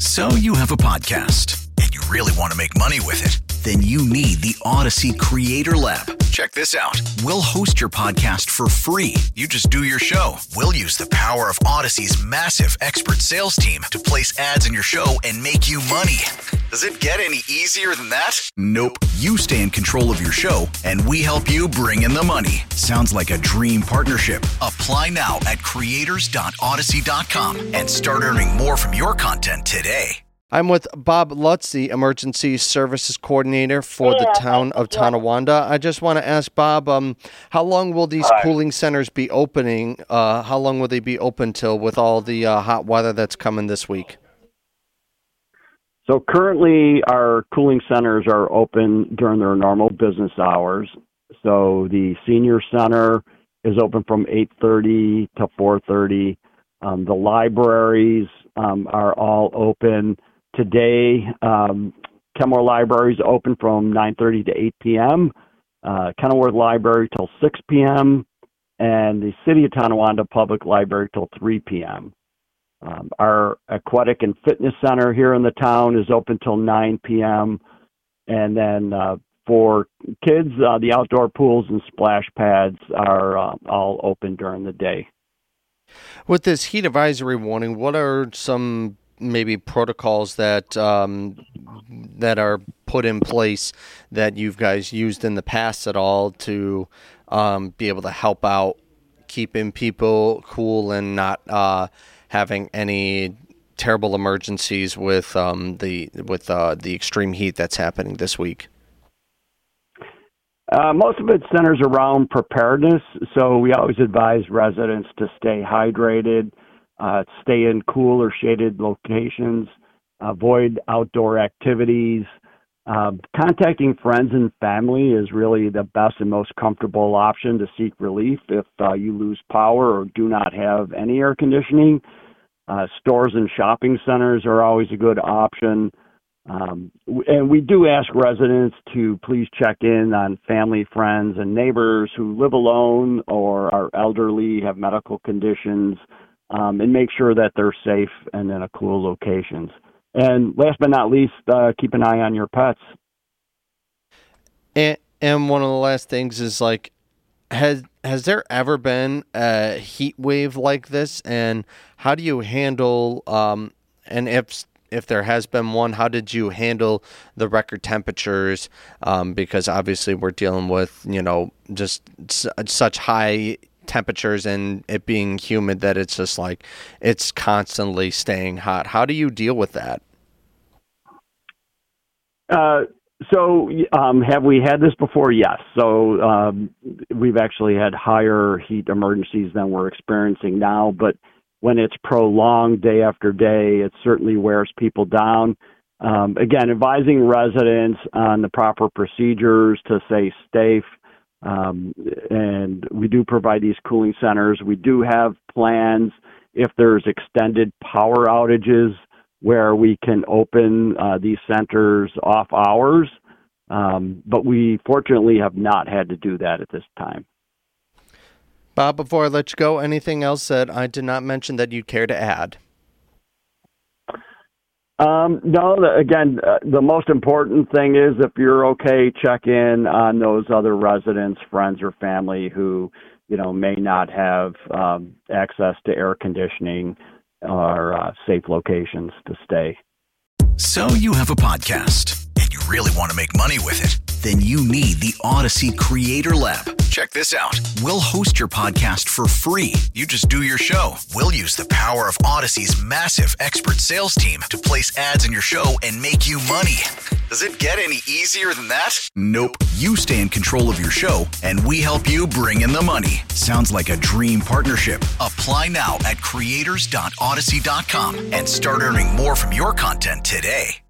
So you have a podcast and you really want to make money with it? Then you need the Odyssey Creator Lab. Check this out. We'll host your podcast for free. You just do your show. We'll use the power of Odyssey's massive expert sales team to place ads in your show and make you money. Does it get any easier than that? Nope. You stay in control of your show and we help you bring in the money. Sounds like a dream partnership. Apply now at creators.odyssey.com and start earning more from your content today. I'm with Bob Lutz, the Emergency Services Coordinator for the town of Tonawanda. I just want to ask Bob, how long will these cooling centers be opening? How long will they be open till with all the hot weather that's coming this week? So currently our cooling centers are open during their normal business hours. So the senior center is open from 8:30 to 4:30. The libraries are all open. Today, Kenmore Library is open from 9:30 to 8 p.m., Kenilworth Library till 6 p.m., and the City of Tonawanda Public Library till 3 p.m. Our Aquatic and Fitness Center here in the town is open till 9 p.m., and then for kids, the outdoor pools and splash pads are all open during the day. With this heat advisory warning, what are some maybe protocols that that are put in place that you guys used in the past at all to be able to help out keeping people cool and not having any terrible emergencies with the extreme heat that's happening this week? Most of it centers around preparedness, so we always advise residents to stay hydrated, stay in cool or shaded locations, avoid outdoor activities. Contacting friends and family is really the best and most comfortable option to seek relief if you lose power or do not have any air conditioning. Stores and shopping centers are always a good option. And we do ask residents to please check in on family, friends, and neighbors who live alone or are elderly, have medical conditions, and make sure that they're safe and in a cool locations. And last but not least, keep an eye on your pets. And one of the last things is, like, has there ever been a heat wave like this? And how do you handle, and if there has been one, how did you handle the record temperatures? Because obviously we're dealing with, just such high temperatures and it being humid that it's just like it's constantly staying hot. How do you deal with that? So have we had this before? Yes. So we've actually had higher heat emergencies than we're experiencing now, but when it's prolonged day after day, it certainly wears people down. Again, advising residents on the proper procedures to stay safe. And we do provide these cooling centers. We do have plans if there's extended power outages where we can open these centers off hours. But we fortunately have not had to do that at this time. Bob, before I let you go, anything else that I did not mention that you'd care to add? No, again, the most important thing is if you're okay, check in on those other residents, friends, or family who, may not have access to air conditioning or safe locations to stay. So you have a podcast and you really want to make money with it? Then you need the Odyssey Creator Lab. Check this out. We'll host your podcast for free. You just do your show. We'll use the power of Odyssey's massive expert sales team to place ads in your show and make you money. Does it get any easier than that? Nope. You stay in control of your show and we help you bring in the money. Sounds like a dream partnership. Apply now at creators.odyssey.com and start earning more from your content today.